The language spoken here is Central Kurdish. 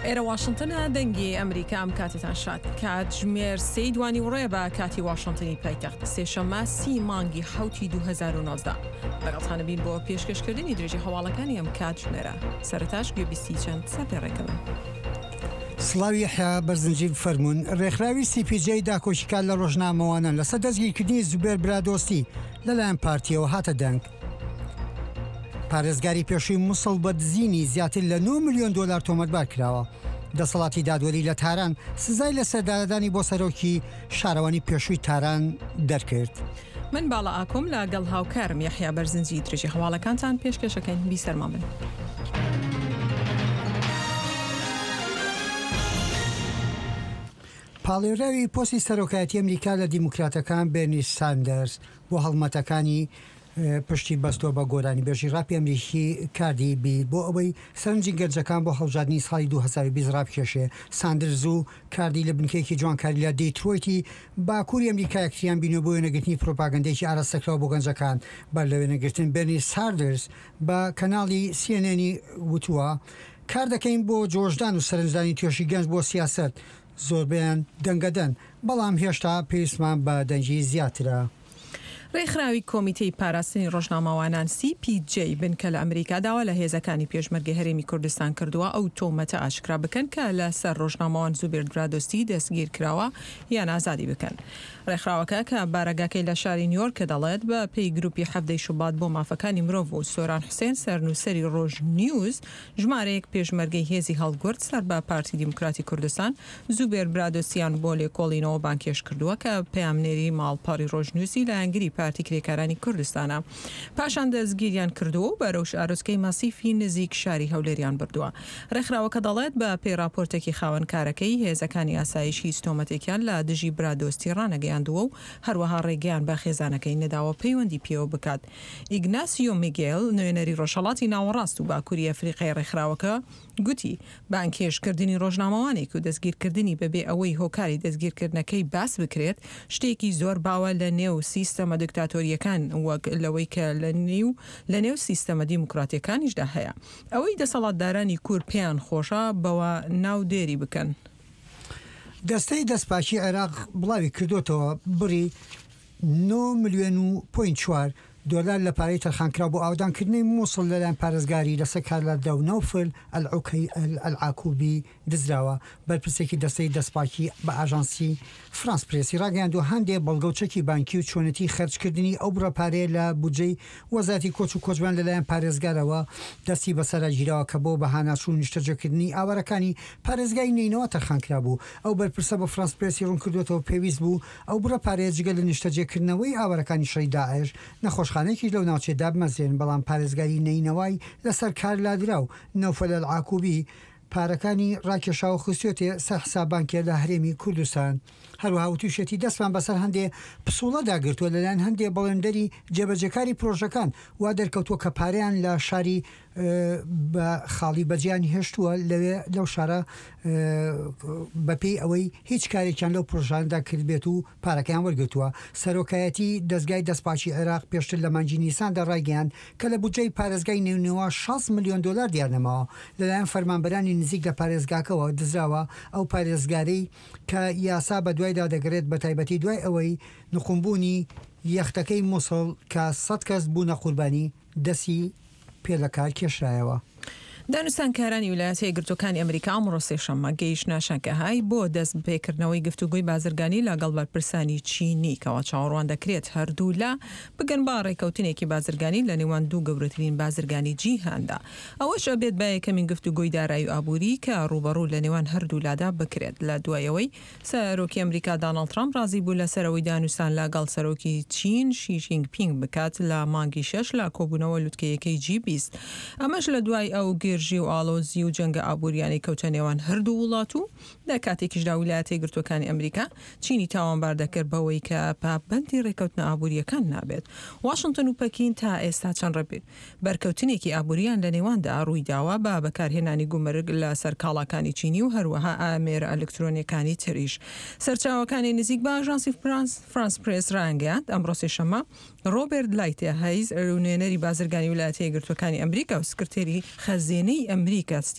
ئێرە وااشنگتنە دەنگی ئەمریکا ئەم کاتتان شاد کات ژمێر سەی دوانی وڕێ بە کاتی وااشنگتنی پایتەخت سێشەممە 30 مانگی حوتی 2019 لەگەڵتانە بین بۆ پێشکەشکردنی درێژی هەواڵەکانی ئەم کات ژمێرە سەرەتاش گوێبیستی چەند سەرپێڕێکەوە. سڵاوی حیا بەرزنجی فەرمونون ڕێکخراوی CPJ داکۆشیکار لە ڕۆژنامەوانە لەسەر دەستگیرکردنی زوبێر برادۆستی لەلایەن پارتیەوە هاتە دەنگ. پارێزگاری پێشووی مووسڵ بە دزینی زیاتر لە 9 ملیۆن دۆلار تۆمەتبار کراوە. دەسەڵاتی دادوەری لە تاران سزای لە سەردادانی بۆ سەرۆکی شارەوانی پێشووی تاران دەرکرد. من باڵا ئاکۆم لەگەڵ هاوکارم یەحیا بەرزنجی درێژی هەواڵەکانتان پێشکەشەکەین بیسەرمان بن. پاڵێراوی پۆستی سەرۆکایەتی ئەمریکا لە دیموکراتەکان بێرنی ساندەرز بۆ هەڵمەتەکانی پشتی بەستۆ بە گۆرانی بێژی ڕاپی ئەمریکی کاردی بیر بۆ ئەوەی سەرنجی گەنجەکان بۆ هەڵبژاردننی ساڵی 2020 ڕابکێشێ. ساندرز و کاردی لە بنکەیەکی جوانکاری لە دیترۆیتی باکووری ئەمریکا یەکتریان بینەوە بۆ وێنەگرتنی پرۆپاگەندێکی ئاراستەکراوە بۆ گەنجەکان. بەر لە وێنەگرتن بێرنی ساندرز بە کەناڵی CNN وتووە کار دەکەین بۆ جۆشدان و سەرنجدانی توێشی گەنج بۆ سیاست. زۆربیان دەنگەدەن بەڵام هێشتا پێویستمان بە دەنگی زیاترە. ڕێکخراوی کۆمیتەی پاراستنی ڕۆژنامەوانان CPJ بنکە لە ئەمریکا داوا لە هێزەکانی پێشمەرگی هەرێمی کوردستان کردووە ئەو تۆمەتە ئاشکرا بکەن کە لە سەر ڕۆژنامەوان زوبێر برادۆستی دەستگیر کراوە یان ئازادی بکەن. ڕێکخراوەکە کە بارەگاکەی لە شاری نیویۆرک دەڵێت بە پێی گروپی هەفتەی شوبات بۆ مافەکانی مرۆڤ و سۆران حوسێن سەرنووسەری ڕۆژ نیوز ژمارەیەک پێشمەرگەی هێزی هەڵگورد سەر بە پارتی دیموکراتی کوردستان زوبێر برادۆسییان بۆ لێکۆڵینەوە بانکێش کردووە کە پەیامنێری ماڵپەڕی ڕۆژنووسی لە ئەنگری پارتی کرێکارانی کوردستانە. پاشان دەستگیریان کردووە و بەرەوش ئارۆسکەی ماسیفی نزیک شاری هەولێریان بردووە. ڕێکخراوەکە دەڵێت بە پێی راپۆرتێکی خاوەنکارەکەی هێزەکانی ئاسایشی ستۆمەتێکیان لە دژی برادۆستی ڕانەگەیاندووە و هەروەها ڕێگەیان بە خێزانەکەی نەداوە پەیوەندی پێوە بکات. ئیگناسیۆ میگێل نوێنەری ڕۆژهەڵاتی ناوەڕاست و باکووری ئەفریقای ڕێکخراوەکە گوتی بانکێشکردنی ڕۆژنامەوانێک و دەستگیرکردنی بەبێ ئەوەی هۆکاری دەستگیرکردنەکەی باس بکرێت شتێکی زۆر باوە لە نێو سیستەمە دکتاتۆریەکان وەک لەوەی کە لە نێو سیستەمە دیموکراتیەکانیشدا هەیە. ئەوەی دەسەڵاتدارانی کورد پێیان خۆشە بەوە ناو دێری بکەن. دەستەی دەستپاچی عێراق بڵاوی کردوتەوە بڕی 9 ملیۆن و 4 دۆلار لە پارەی تەرخانکرا بۆ ئاودانکردنی مووسڵ لەلایەن پارێزگاری لەسەر کارلەدە و نەوفل ئەلعاکوبی دزراوە. بەرپرسێکی دەستەی دەستپاکی بە ئاژانسی فرانس پرێسی ڕاگەیاندووە هەندێک بەڵگەوچەکی بانکی و چۆنەتی خەرجکردنی ئەو بڕەپارەیە لە بودجەی وەزارەتی کۆچ و کۆچبان لەلایەن پارێزگارەوە دەستی بەسەرا گیراوە کە بۆ بەهاناچوو نیشتەجێکردنی ئاوارەکانی پارێزگای نینەوە تەرخانکرا بوو. ئەو بەرپرسە بە فرانس پرێسی ڕوون کردوێتەوە پێویست بوو ئەو بڕەپارەیە جگە لە نیشتەجێکردنەوەی ئاوارەکانی شەڕی داعش نەخۆشخانەیەکی لەو ناوچێدا بمەزێن بەڵام پارێزگاری نینەوەی لەسەر کار لادرا و نەوفەل ئەلعاکوبی پارەکانی ڕاکێشا و خستوێتێ سەر حسابانکێ لە هەرێمی کوردستان. هەروەها وتوشێتی دەستمان بەسەر هەندێ پسوڵە داگرتووە لەلایەن هەندێ بەڵێندەری جێبەجەکاری پرۆژەکان وا دەرکەوتووە کە پارەیان لە شاری بە خاڵی بەجیانی هێشتووە لەوێ لەو شارە بەپێی ئەوەی هیچ کارێکیان لەو پرۆژاندا کرد بێت و پارەکەیان وەرگرتووە. سەرۆکایەتی دەستگای دەستپاچی عێراق پێشتر لە مانگی نیساندا ڕایگەیاند کە لە بودجەی پارێزگای نێونێوە 6 ملیۆن دۆلار دیارنەماوە لەلایەن فەرمانبەرانی نزیک لە پارێزگاکەوە دزراوە. ئەو پارێزگارەی کە یاسا بە دوایدا دەگرێت بە تایبەتی دوای ئەوەی نخومبوونی یەختەکەی مووسڵ کە 100 کەس بوونە قوربانی دەسی پێلەکار کێشرایەوە. دانوستانکارانی ویلایەتە یەکگرتووەکانی ئەمریکا ئەمڕۆ سێشەممە گەیشتنە شانکەهای بۆ دەست پێکردنەوەی گفتوگوی بازرگانی لەگەڵ بەرپرسانی چینی کەوا چاوەڕوان دەکرێت هەردوو لا بگەن با ڕێکەوتنێکی بازرگانی لە نێوان دوو گەورەترین بازرگانی جیهاندا. ئەوەش ئەبێت با یەکەمین گفتوگوی دارایی و ئابووری کە ڕوبەڕوو لە نێوان هەردوو لادا بکرێت. لە دوایەوەی سەرۆکی ئەمریکا داناڵد ترامپ ڕازی بوو لەسەرەوەی دانوستان لەگەڵ سەرۆکی چین شی جینپینگ بکات لە مانگی 6 لە کۆبوونەوە لوتکەیەکەی G20. ئەمەش لە دوای ئەو گێژی و ئاڵۆزی و جەنگە ئابووریانی کەوتە نێوان هەردوو وڵات و لە کاتێکیشدا ویلایەتە یەکگرتووەکانی ئەمریکا چینی تاوانبار دەکرد بەوەی کە پابەندی ڕێکەوتنە ئابووریەکان نابێت. واشنگتن و پەکین تا ئێستا چەند ڕەبێت بەرکەوتنێکی ئابووریان لە نێواندا ڕووی داوە بە بەکارهێنانی گومرگ لە سەر کاڵاکانی چینی و هەروەها ئامێرە ئەلکترۆنیەکانی تریش. سەرچاوەکانی نزیک بە ئاژانسی فرانس پرێس ڕایگەیاند ئەمڕۆ سێشەممە ڕۆبێرت لایتێ هەیز نوێنەری بازرگانی ویلایەتە یەکگرتووەکانی ئەمریکا و سکرتێری خەزینەی ئەمریکا